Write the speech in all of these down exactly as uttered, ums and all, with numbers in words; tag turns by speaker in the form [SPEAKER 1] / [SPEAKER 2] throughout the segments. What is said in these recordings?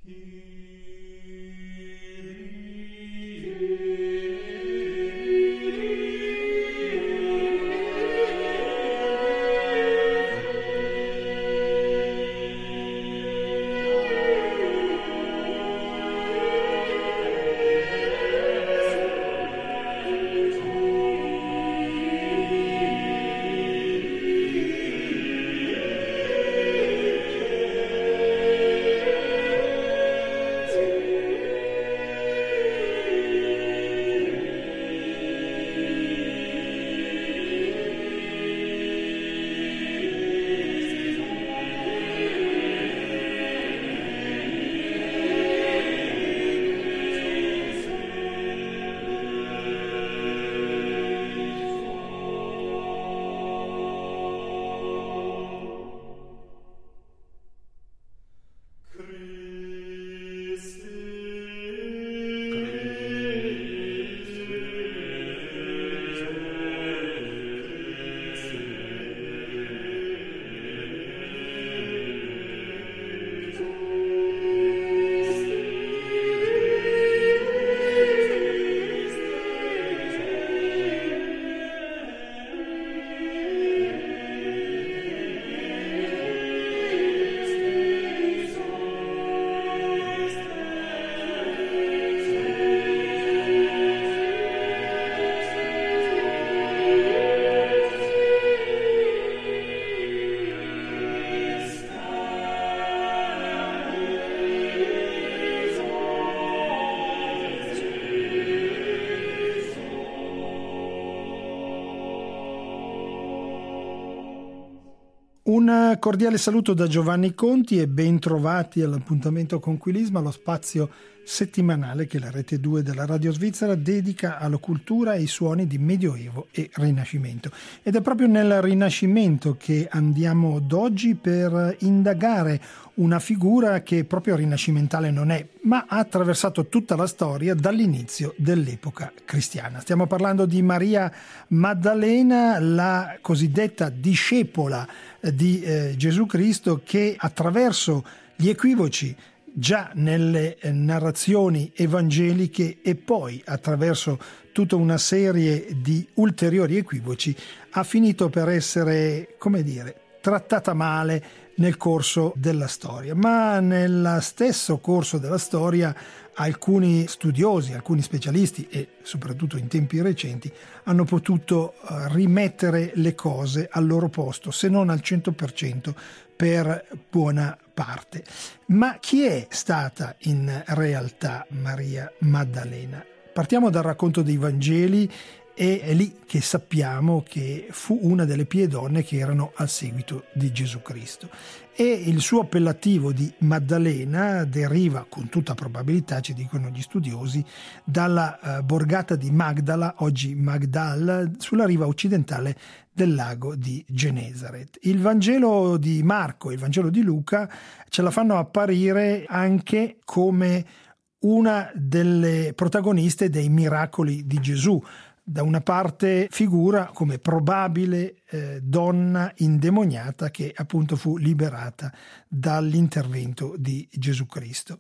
[SPEAKER 1] Un cordiale saluto da Giovanni Conti e ben trovati all'appuntamento con Quilisma, lo spazio settimanale che la Rete due della Radio Svizzera dedica alla cultura e ai suoni di Medioevo e Rinascimento. Ed è proprio nel Rinascimento che andiamo d'oggi per indagare una figura che proprio rinascimentale non è, ma ha attraversato tutta la storia dall'inizio dell'epoca cristiana. Stiamo parlando di Maria Maddalena, la cosiddetta discepola di eh, Gesù Cristo, che attraverso gli equivoci già nelle eh, narrazioni evangeliche e poi attraverso tutta una serie di ulteriori equivoci ha finito per essere, come dire, trattata male nel corso della storia. Ma nel stesso corso della storia alcuni studiosi, alcuni specialisti e soprattutto in tempi recenti hanno potuto rimettere le cose al loro posto, se non al cento per cento per buona parte. Ma chi è stata in realtà Maria Maddalena? Partiamo dal racconto dei Vangeli. E è lì che sappiamo che fu una delle pie donne che erano al seguito di Gesù Cristo. E il suo appellativo di Maddalena deriva, con tutta probabilità, ci dicono gli studiosi, dalla uh, borgata di Magdala, oggi Magdal, sulla riva occidentale del lago di Genesaret. Il Vangelo di Marco e il Vangelo di Luca ce la fanno apparire anche come una delle protagoniste dei miracoli di Gesù. Da una parte figura come probabile eh, donna indemoniata che appunto fu liberata dall'intervento di Gesù Cristo.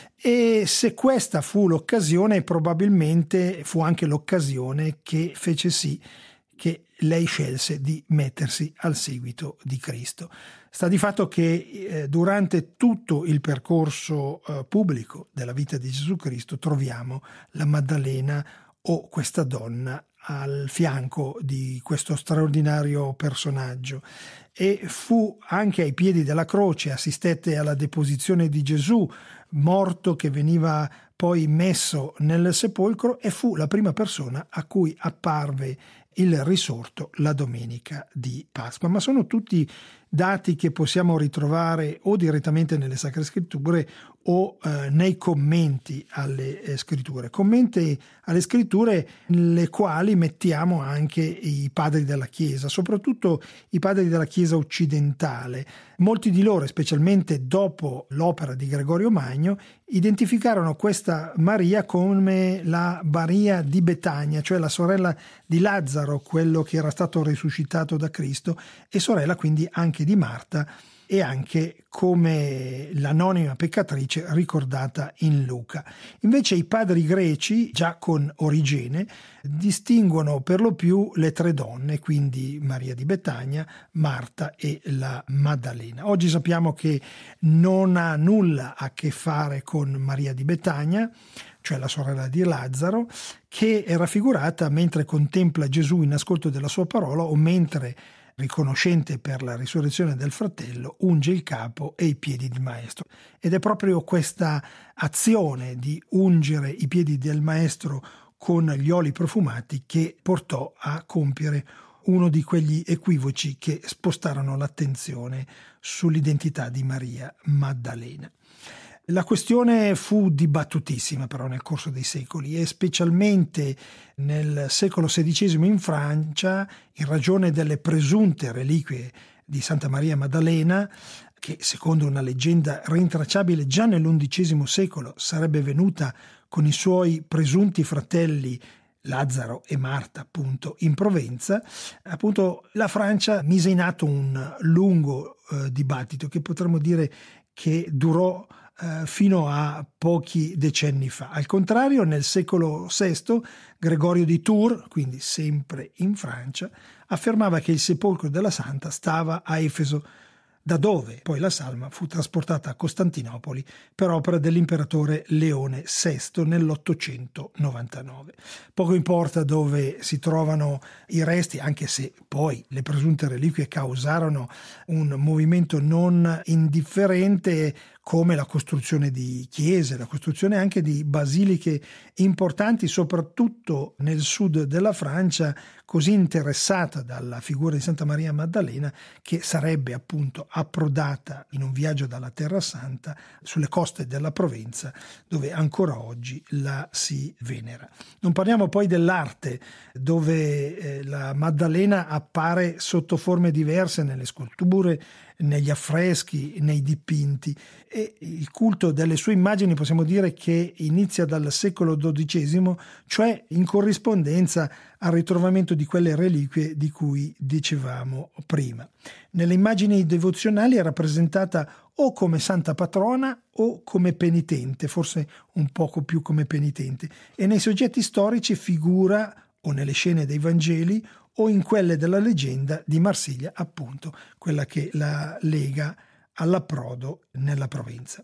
[SPEAKER 1] E se questa fu l'occasione, probabilmente fu anche l'occasione che fece sì che lei scelse di mettersi al seguito di Cristo. Sta di fatto che eh, durante tutto il percorso eh, pubblico della vita di Gesù Cristo troviamo la Maddalena o questa donna al fianco di questo straordinario personaggio, e fu anche ai piedi della croce, assistette alla deposizione di Gesù morto che veniva poi messo nel sepolcro, e fu la prima persona a cui apparve il risorto la domenica di Pasqua. Ma sono tutti dati che possiamo ritrovare o direttamente nelle Sacre Scritture o eh, nei commenti alle eh, scritture, commenti alle scritture le quali mettiamo anche i padri della Chiesa, soprattutto i padri della Chiesa occidentale. Molti di loro, specialmente dopo l'opera di Gregorio Magno, identificarono questa Maria come la Maria di Betania, cioè la sorella di Lazzaro, quello che era stato risuscitato da Cristo, e sorella quindi anche di Marta, e anche come l'anonima peccatrice ricordata in Luca. Invece i padri greci, già con Origene, distinguono per lo più le tre donne, quindi Maria di Betania, Marta e la Maddalena. Oggi sappiamo che non ha nulla a che fare con Maria di Betania, cioè la sorella di Lazzaro, che è raffigurata mentre contempla Gesù in ascolto della sua parola o mentre, riconoscente per la risurrezione del fratello, unge il capo e i piedi del maestro. Ed è proprio questa azione di ungere i piedi del maestro con gli oli profumati che portò a compiere uno di quegli equivoci che spostarono l'attenzione sull'identità di Maria Maddalena. La questione fu dibattutissima però nel corso dei secoli e specialmente nel secolo sedicesimo in Francia, in ragione delle presunte reliquie di Santa Maria Maddalena, che secondo una leggenda rintracciabile già nell'undicesimo secolo sarebbe venuta con i suoi presunti fratelli Lazzaro e Marta appunto in Provenza. Appunto la Francia mise in atto un lungo eh, dibattito che potremmo dire che durò Uh, fino a pochi decenni fa. Al contrario, nel secolo sesto, Gregorio di Tours, quindi sempre in Francia, affermava che il sepolcro della Santa stava a Efeso, da dove poi la salma fu trasportata a Costantinopoli per opera dell'imperatore Leone sesto nell'ottocentonovantanove. Poco importa dove si trovano i resti, anche se poi le presunte reliquie causarono un movimento non indifferente, come la costruzione di chiese, la costruzione anche di basiliche importanti, soprattutto nel sud della Francia, così interessata dalla figura di Santa Maria Maddalena, che sarebbe appunto approdata in un viaggio dalla Terra Santa sulle coste della Provenza, dove ancora oggi la si venera. Non parliamo poi dell'arte, dove eh, la Maddalena appare sotto forme diverse nelle sculture, negli affreschi, nei dipinti, e il culto delle sue immagini possiamo dire che inizia dal secolo dodicesimo, cioè in corrispondenza al ritrovamento di quelle reliquie di cui dicevamo prima. Nelle immagini devozionali è rappresentata o come santa patrona o come penitente, forse un poco più come penitente, e nei soggetti storici figura o nelle scene dei Vangeli o in quelle della leggenda di Marsiglia, appunto, quella che la lega all'approdo nella Provenza.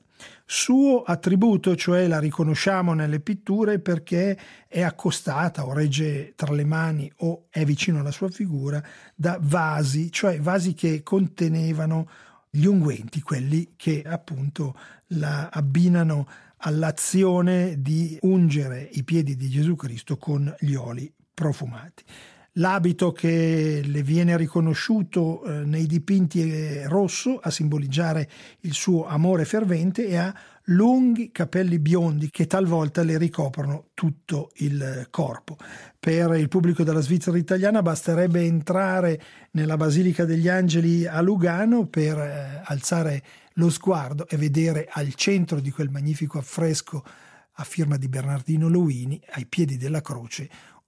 [SPEAKER 1] Suo attributo, cioè la riconosciamo nelle pitture perché è accostata o regge tra le mani o è vicino alla sua figura da vasi, cioè vasi che contenevano gli unguenti, quelli che appunto la abbinano all'azione di ungere i piedi di Gesù Cristo con gli oli profumati. L'abito che le viene riconosciuto eh, nei dipinti è rosso, a simboleggiare il suo amore fervente, e ha lunghi capelli biondi che talvolta le ricoprono tutto il corpo. Per il pubblico della Svizzera italiana basterebbe entrare nella Basilica degli Angeli a Lugano per eh, alzare lo sguardo e vedere al centro di quel magnifico affresco a firma di Bernardino Luini, ai piedi della croce,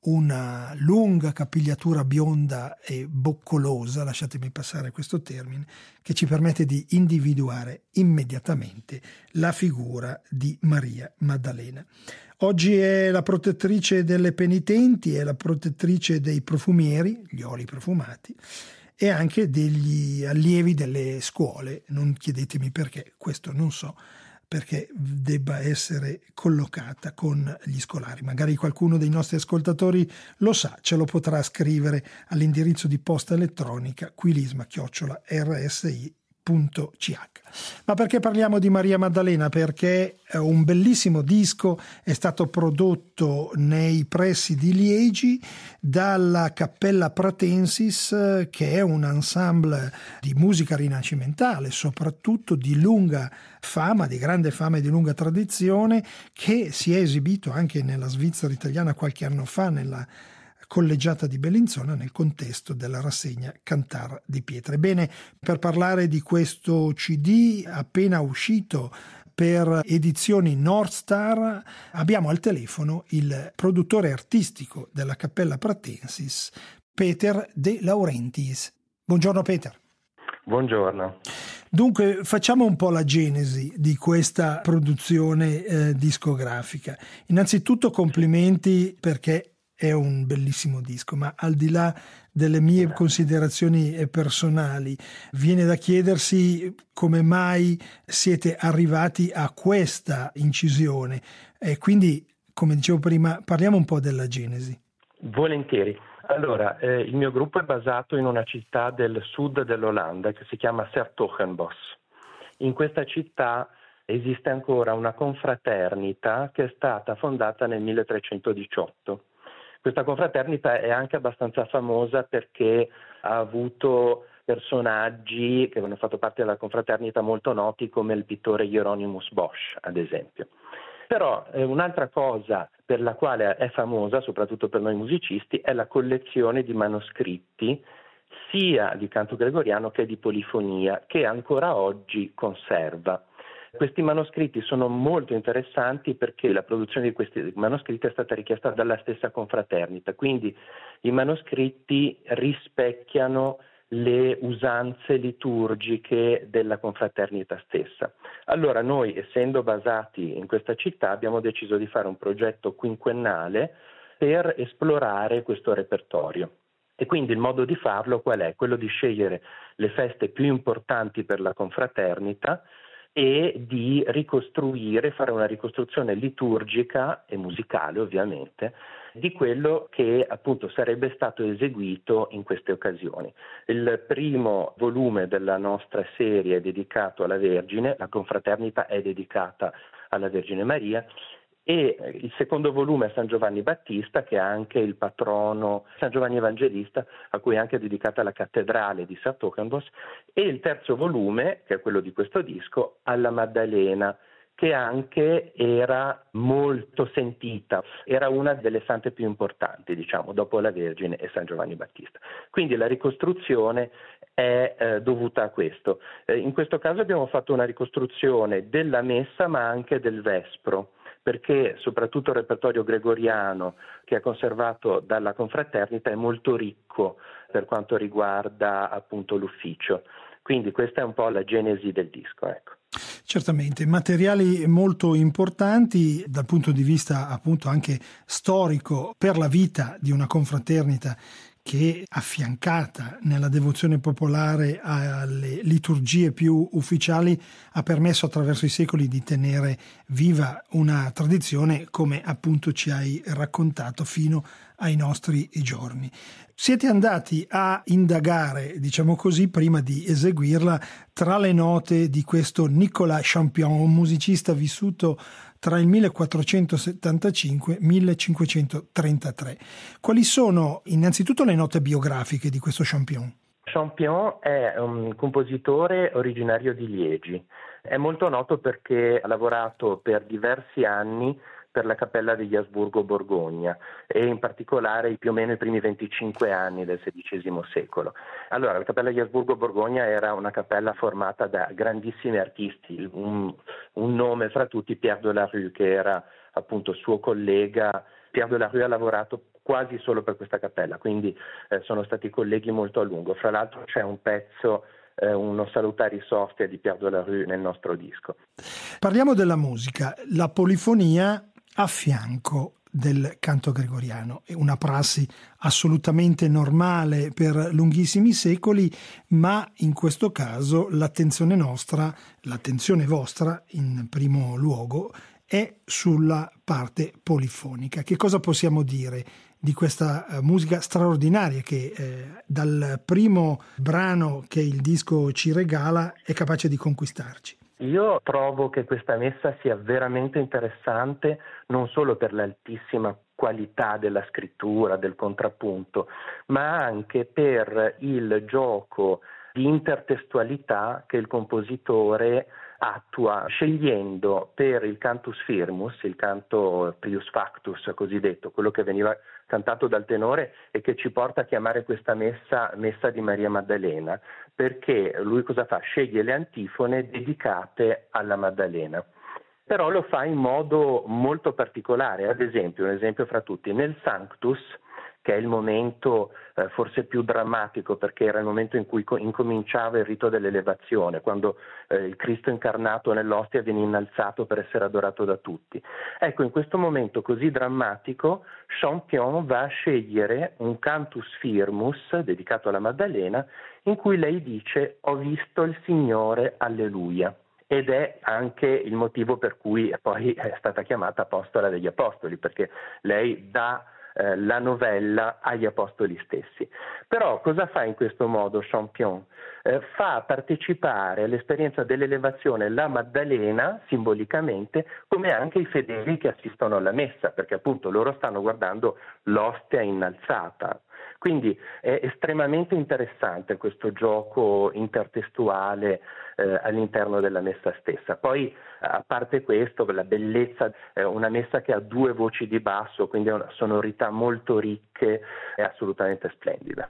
[SPEAKER 1] una lunga capigliatura bionda e boccolosa, lasciatemi passare questo termine, che ci permette di individuare immediatamente la figura di Maria Maddalena. Oggi è la protettrice delle penitenti, è la protettrice dei profumieri, gli oli profumati, e anche degli allievi delle scuole. Non chiedetemi perché, questo non so, perché debba essere collocata con gli scolari. Magari qualcuno dei nostri ascoltatori lo sa, ce lo potrà scrivere all'indirizzo di posta elettronica quilisma chiocciola erre esse i punto c h. Ma perché parliamo di Maria Maddalena? Perché un bellissimo disco è stato prodotto nei pressi di Liegi dalla Cappella Pratensis, che è un ensemble di musica rinascimentale, soprattutto di lunga fama, di grande fama e di lunga tradizione, che si è esibito anche nella Svizzera italiana qualche anno fa, nella collegiata di Bellinzona, nel contesto della rassegna Cantar di Pietra. Ebbene, per parlare di questo C D appena uscito per edizioni North Star, abbiamo al telefono il produttore artistico della Cappella Pratensis, Peter De Laurentiis. Buongiorno Peter.
[SPEAKER 2] Buongiorno.
[SPEAKER 1] Dunque facciamo un po' la genesi di questa produzione eh, discografica. Innanzitutto complimenti perché è un bellissimo disco, ma al di là delle mie considerazioni personali, viene da chiedersi come mai siete arrivati a questa incisione. E quindi, come dicevo prima, parliamo un po' della genesi.
[SPEAKER 2] Volentieri. Allora, eh, il mio gruppo è basato in una città del sud dell'Olanda che si chiama 's-Hertogenbosch. In questa città esiste ancora una confraternita che è stata fondata nel milletrecentodiciotto. Questa confraternita è anche abbastanza famosa perché ha avuto personaggi che hanno fatto parte della confraternita molto noti come il pittore Hieronymus Bosch, ad esempio. Però eh, un'altra cosa per la quale è famosa, soprattutto per noi musicisti, è la collezione di manoscritti sia di canto gregoriano che di polifonia, che ancora oggi conserva. Questi manoscritti sono molto interessanti perché la produzione di questi manoscritti è stata richiesta dalla stessa confraternita, quindi i manoscritti rispecchiano le usanze liturgiche della confraternita stessa. Allora noi, essendo basati in questa città, abbiamo deciso di fare un progetto quinquennale per esplorare questo repertorio. E quindi il modo di farlo qual è? Quello di scegliere le feste più importanti per la confraternita e di ricostruire, fare una ricostruzione liturgica e musicale ovviamente, di quello che appunto sarebbe stato eseguito in queste occasioni. Il primo volume della nostra serie è dedicato alla Vergine, la confraternita è dedicata alla Vergine Maria, e il secondo volume è San Giovanni Battista, che è anche il patrono, San Giovanni Evangelista, a cui è anche dedicata la cattedrale di 's-Hertogenbosch, e il terzo volume, che è quello di questo disco, alla Maddalena, che anche era molto sentita, era una delle sante più importanti, diciamo, dopo la Vergine e San Giovanni Battista. Quindi la ricostruzione è eh, dovuta a questo. Eh, in questo caso abbiamo fatto una ricostruzione della messa ma anche del vespro, perché soprattutto il repertorio gregoriano che è conservato dalla confraternita è molto ricco per quanto riguarda appunto l'ufficio. Quindi questa è un po' la genesi del disco, ecco.
[SPEAKER 1] Certamente, materiali molto importanti dal punto di vista appunto anche storico per la vita di una confraternita che, affiancata nella devozione popolare alle liturgie più ufficiali, ha permesso attraverso i secoli di tenere viva una tradizione, come appunto ci hai raccontato, fino ai nostri giorni. Siete andati a indagare, diciamo così, prima di eseguirla, tra le note di questo Nicolas Champion, un musicista vissuto tra il millequattrocentosettantacinque e il millecinquecentotrentatré. Quali sono innanzitutto le note biografiche di questo Champion?
[SPEAKER 2] Champion è un compositore originario di Liegi. È molto noto perché ha lavorato per diversi anni per la Cappella degli Asburgo-Borgogna e in particolare più o meno i primi venticinque anni del sedicesimo secolo. Allora, la Cappella degli Asburgo-Borgogna era una cappella formata da grandissimi artisti, un, un nome fra tutti Pierre de la Rue, che era appunto suo collega. Pierre de la Rue ha lavorato quasi solo per questa cappella, quindi eh, sono stati colleghi molto a lungo. Fra l'altro c'è un pezzo, eh, uno Salutari Sofia di Pierre de la Rue nel nostro disco.
[SPEAKER 1] Parliamo della musica, la polifonia a fianco del canto gregoriano. È una prassi assolutamente normale per lunghissimi secoli, ma in questo caso l'attenzione nostra, l'attenzione vostra in primo luogo, è sulla parte polifonica. Che cosa possiamo dire di questa uh, musica straordinaria che eh, dal primo brano che il disco ci regala è capace di conquistarci?
[SPEAKER 2] Io trovo che questa messa sia veramente interessante non solo per l'altissima qualità della scrittura, del contrappunto, ma anche per il gioco di intertestualità che il compositore attua scegliendo per il cantus firmus, il canto prius factus cosiddetto, quello che veniva cantato dal tenore e che ci porta a chiamare questa messa messa di Maria Maddalena, perché lui cosa fa? Sceglie le antifone dedicate alla Maddalena. Però lo fa in modo molto particolare. Ad esempio, un esempio fra tutti, nel Sanctus, che è il momento eh, forse più drammatico, perché era il momento in cui co- incominciava il rito dell'elevazione, quando eh, il Cristo incarnato nell'ostia viene innalzato per essere adorato da tutti. Ecco, in questo momento così drammatico, Champion va a scegliere un cantus firmus dedicato alla Maddalena, in cui lei dice: ho visto il Signore, alleluia. Ed è anche il motivo per cui poi è stata chiamata Apostola degli Apostoli, perché lei dà eh, la novella agli Apostoli stessi. Però cosa fa in questo modo Champion? Eh, fa partecipare all'esperienza dell'elevazione la Maddalena, simbolicamente, come anche i fedeli che assistono alla messa, perché appunto loro stanno guardando l'ostia innalzata. Quindi è estremamente interessante questo gioco intertestuale eh, all'interno della messa stessa. Poi, a parte questo, la bellezza, è una messa che ha due voci di basso, quindi ha una sonorità molto ricche, è assolutamente splendida.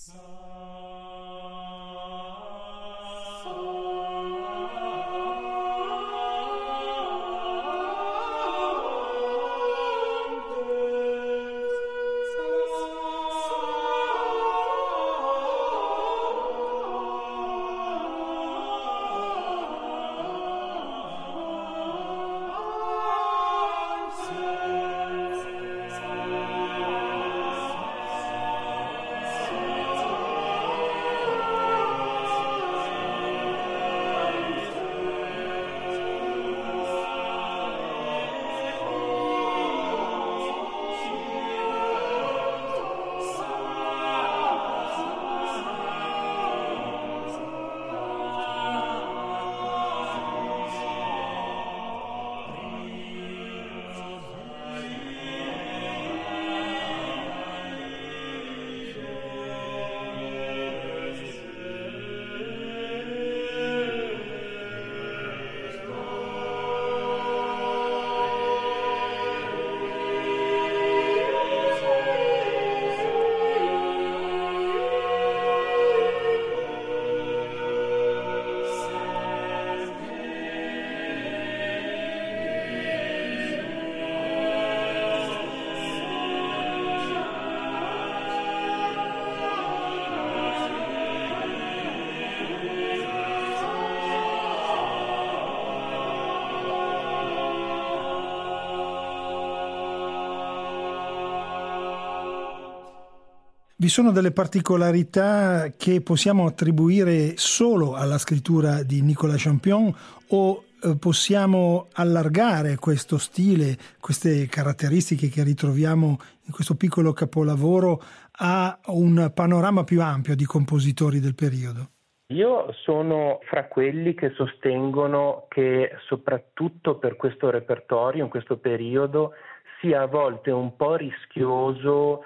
[SPEAKER 1] Vi sono delle particolarità che possiamo attribuire solo alla scrittura di Nicolas Champion o eh, possiamo allargare questo stile, queste caratteristiche che ritroviamo in questo piccolo capolavoro a un panorama più ampio di compositori del periodo?
[SPEAKER 2] Io sono fra quelli che sostengono che soprattutto per questo repertorio, in questo periodo, sia a volte un po' rischioso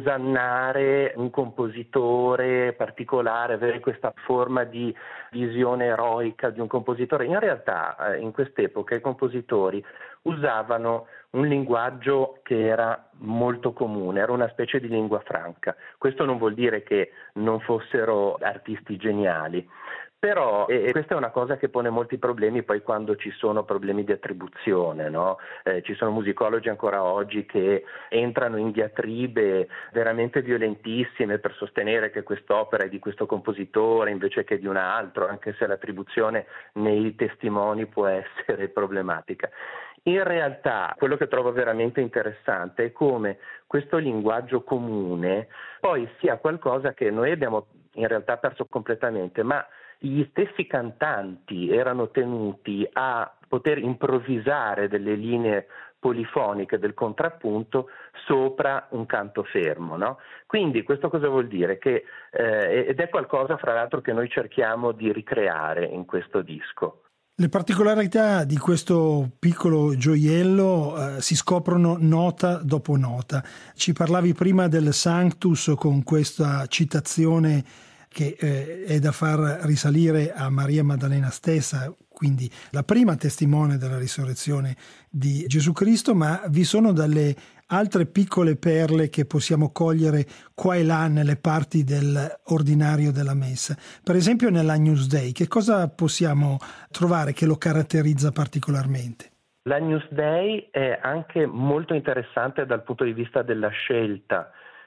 [SPEAKER 2] osannare un compositore particolare, avere questa forma di visione eroica di un compositore. In realtà in quest'epoca i compositori usavano un linguaggio che era molto comune, era una specie di lingua franca. Questo non vuol dire che non fossero artisti geniali, però e questa è una cosa che pone molti problemi poi quando ci sono problemi di attribuzione, no? Eh, ci sono musicologi ancora oggi che entrano in diatribe veramente violentissime per sostenere che quest'opera è di questo compositore invece che di un altro, anche se l'attribuzione nei testimoni può essere problematica. In realtà quello che trovo veramente interessante è come questo linguaggio comune poi sia qualcosa che noi abbiamo in realtà perso completamente, ma gli stessi cantanti erano tenuti a poter improvvisare delle linee polifoniche del contrappunto sopra un canto fermo, no? Quindi questo cosa vuol dire? Che, eh, ed è qualcosa fra l'altro che noi cerchiamo di ricreare in questo disco.
[SPEAKER 1] Le particolarità di questo piccolo gioiello eh, si scoprono nota dopo nota. Ci parlavi prima del Sanctus con questa citazione che eh, è da far risalire a Maria Maddalena stessa, quindi la prima testimone della risurrezione di Gesù Cristo, ma vi sono delle altre piccole perle che possiamo cogliere qua e là nelle parti dell'ordinario della messa. Per esempio nell'Agnus Dei, che cosa possiamo trovare che lo caratterizza particolarmente?
[SPEAKER 2] L'Agnus Dei è anche molto interessante dal punto di vista della scelta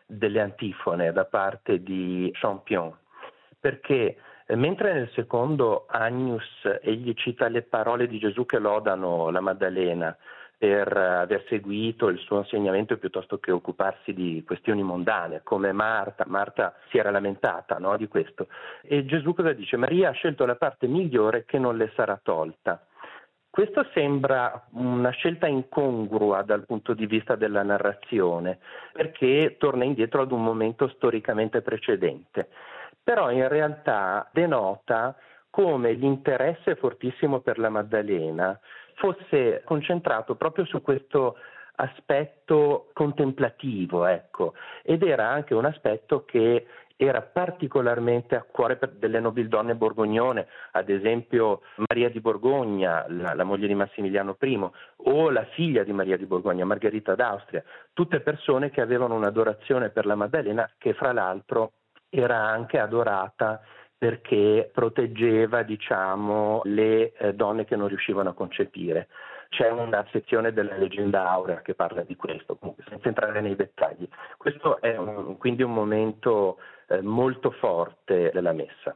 [SPEAKER 2] delle antifone da parte di Champion, perché mentre nel secondo Agnus egli cita le parole di Gesù che lodano la Maddalena per aver seguito il suo insegnamento piuttosto che occuparsi di questioni mondane, come Marta, Marta si era lamentata, no, di questo. E Gesù cosa dice? Maria ha scelto la parte migliore che non le sarà tolta. Questo sembra una scelta incongrua dal punto di vista della narrazione, perché torna indietro ad un momento storicamente precedente. Però in realtà denota come l'interesse fortissimo per la Maddalena fosse concentrato proprio su questo aspetto contemplativo, ecco, ed era anche un aspetto che era particolarmente a cuore per delle nobildonne borgognone, ad esempio Maria di Borgogna, la, la moglie di Massimiliano I, o la figlia di Maria di Borgogna, Margherita d'Austria, tutte persone che avevano un'adorazione per la Maddalena che fra l'altro era anche adorata perché proteggeva, diciamo, le eh, donne che non riuscivano a concepire. C'è una sezione della Leggenda Aurea che parla di questo, comunque, senza entrare nei dettagli. Questo è un, quindi un momento eh, molto forte della messa.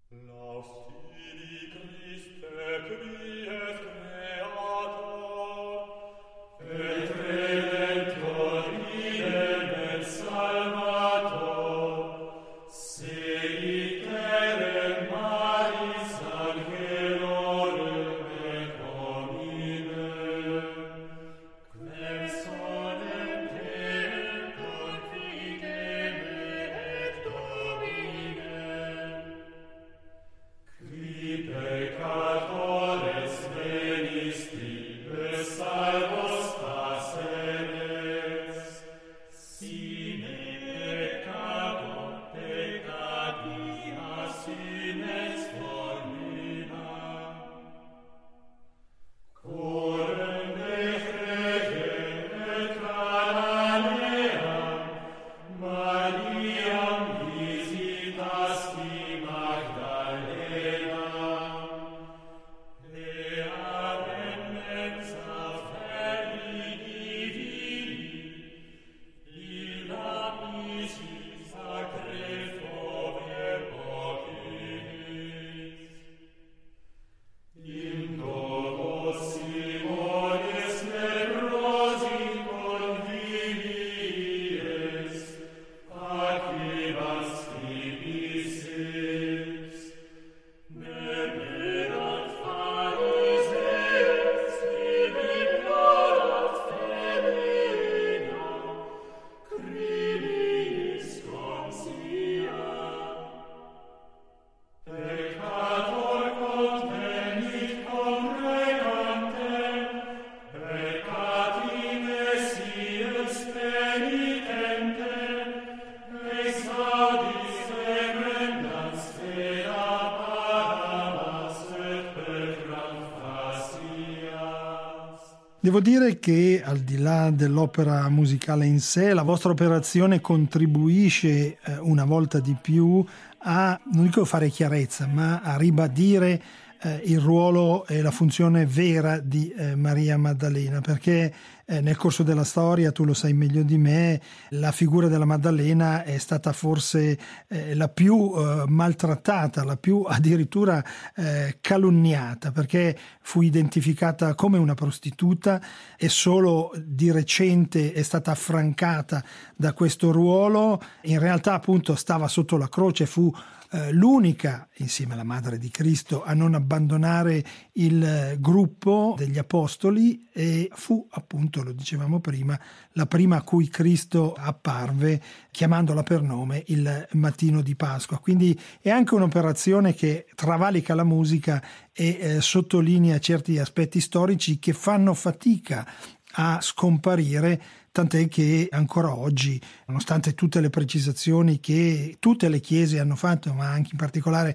[SPEAKER 1] Devo dire che al di là dell'opera musicale in sé, la vostra operazione contribuisce eh, una volta di più a, non dico fare chiarezza, ma a ribadire eh, il ruolo e la funzione vera di eh, Maria Maddalena, perché eh, nel corso della storia, tu lo sai meglio di me, la figura della Maddalena è stata forse eh, la più eh, maltrattata, la più addirittura eh, calunniata, perché fu identificata come una prostituta e solo di recente è stata affrancata da questo ruolo. In realtà appunto stava sotto la croce, fu eh, l'unica, insieme alla Madre di Cristo, a non abbandonare il eh, gruppo degli apostoli, e fu appunto, lo dicevamo prima, la prima a cui Cristo apparve chiamandola per nome il mattino di Pasqua. Quindi è anche un'operazione che travalica la musica e eh, sottolinea certi aspetti storici che fanno fatica a scomparire, tant'è che ancora oggi, nonostante tutte le precisazioni che tutte le chiese hanno fatto, ma anche in particolare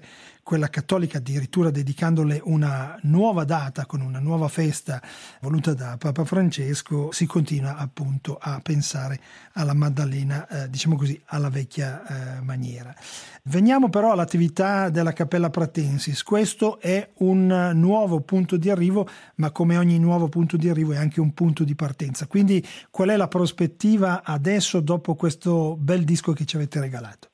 [SPEAKER 1] quella cattolica addirittura dedicandole una nuova data con una nuova festa voluta da Papa Francesco, si continua appunto a pensare alla Maddalena, eh, diciamo così, alla vecchia eh, maniera. Veniamo però all'attività della Cappella Pratensis. Questo è un nuovo punto di arrivo, ma come ogni nuovo punto di arrivo è anche un punto di partenza. Quindi qual è la prospettiva adesso dopo questo bel disco che ci avete regalato?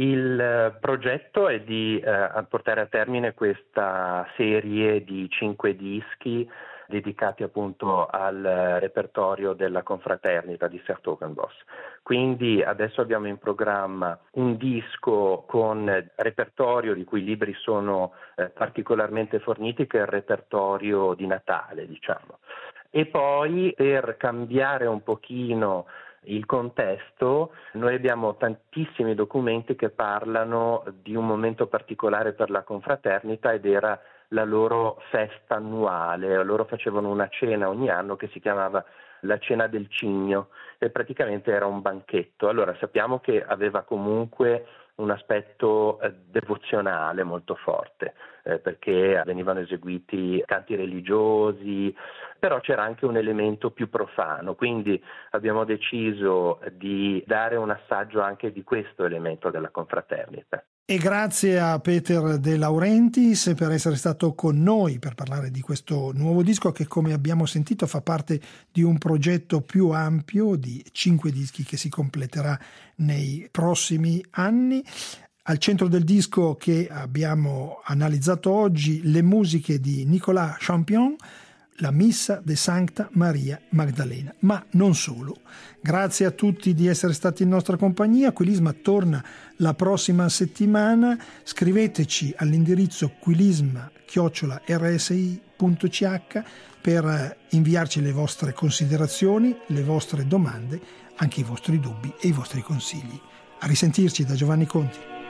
[SPEAKER 2] Il progetto è di eh, portare a termine questa serie di cinque dischi dedicati appunto al repertorio della confraternita di 's-Hertogenbosch. Quindi adesso abbiamo in programma un disco con repertorio di cui i libri sono eh, particolarmente forniti, che è il repertorio di Natale, diciamo. E poi, per cambiare un pochino il contesto, noi abbiamo tantissimi documenti che parlano di un momento particolare per la confraternita, ed era la loro festa annuale. Loro facevano una cena ogni anno che si chiamava la cena del cigno, e praticamente era un banchetto. Allora sappiamo che aveva comunque un aspetto eh, devozionale molto forte, eh, perché venivano eseguiti canti religiosi, però c'era anche un elemento più profano, quindi abbiamo deciso di dare un assaggio anche di questo elemento della confraternita.
[SPEAKER 1] E grazie a Peter De Laurentiis per essere stato con noi per parlare di questo nuovo disco, che, come abbiamo sentito, fa parte di un progetto più ampio di cinque dischi che si completerà nei prossimi anni. Al centro del disco che abbiamo analizzato oggi le musiche di Nicolas Champion, la Missa de Sancta Maria Magdalena, ma non solo. Grazie a tutti di essere stati in nostra compagnia. Quilisma torna la prossima settimana. Scriveteci all'indirizzo quilisma chiocciola erre esse i punto ci acca per inviarci le vostre considerazioni, le vostre domande, anche i vostri dubbi e i vostri consigli. A risentirci da Giovanni Conti.